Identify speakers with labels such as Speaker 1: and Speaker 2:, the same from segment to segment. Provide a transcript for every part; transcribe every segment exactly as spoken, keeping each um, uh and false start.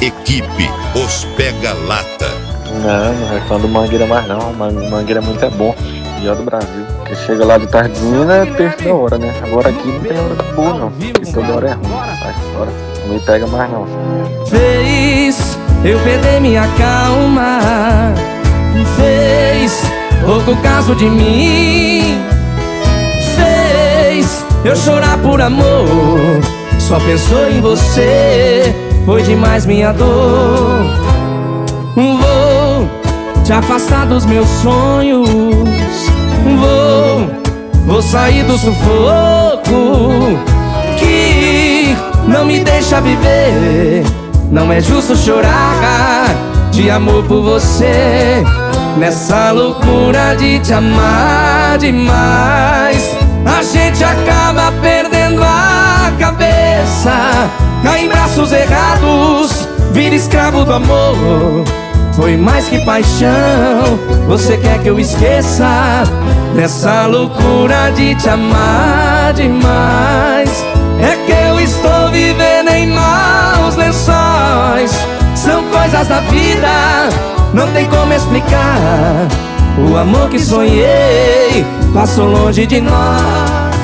Speaker 1: Equipe Os Pega Lata.
Speaker 2: Não, não é fã do Mangueira mais não. Mangueira muito é bom. Melhor do Brasil. Porque chega lá de tardezinha é perto da hora, né? Agora aqui não tem hora boa não. Porque toda hora é ruim. Sai fora. Não me pega mais não.
Speaker 3: Fez eu perder minha calma. Fez pouco caso de mim. Fez eu chorar por amor. Só pensou em você. Foi demais minha dor. Vou te afastar dos meus sonhos. Vou, vou sair do sufoco que não me deixa viver. Não é justo chorar de amor por você. Nessa loucura de te amar demais, a gente acaba perdendo a cabeça. Cai em braços errados, vira escravo do amor. Foi mais que paixão, você quer que eu esqueça? Nessa loucura de te amar demais, é que eu estou vivendo em maus lençóis. São coisas da vida, não tem como explicar. O amor que sonhei passou longe de nós.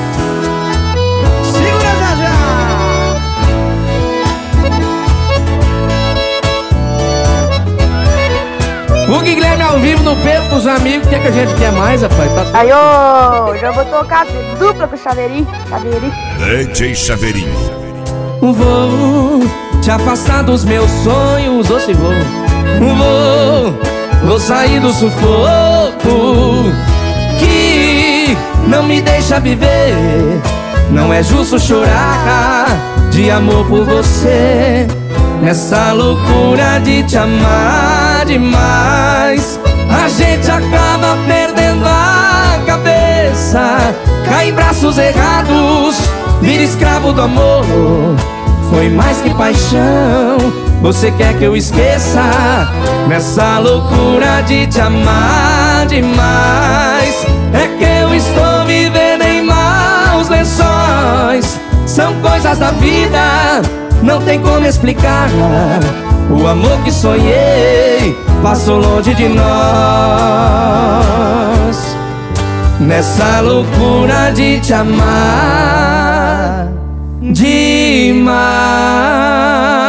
Speaker 3: O Guilherme ao vivo no peito com os amigos. O que é que a gente quer mais, rapaz? Tá...
Speaker 4: Aí, ô, já vou tocar dupla com o Chaveirinho. Chaveirinho.
Speaker 1: D J Chaveirinho.
Speaker 3: Vou te afastar dos meus sonhos, ou se vou. Vou, vou sair do sufoco que não me deixa viver. Não é justo chorar de amor por você. Nessa loucura de te amar demais, a gente acaba perdendo a cabeça. Cai em braços errados, vira escravo do amor. Foi mais que paixão, você quer que eu esqueça? Nessa loucura de te amar demais, é que eu estou vivendo em maus lençóis. São coisas da vida, não tem como explicar. O amor que sonhei passou longe de nós. Nessa loucura de te amar demais.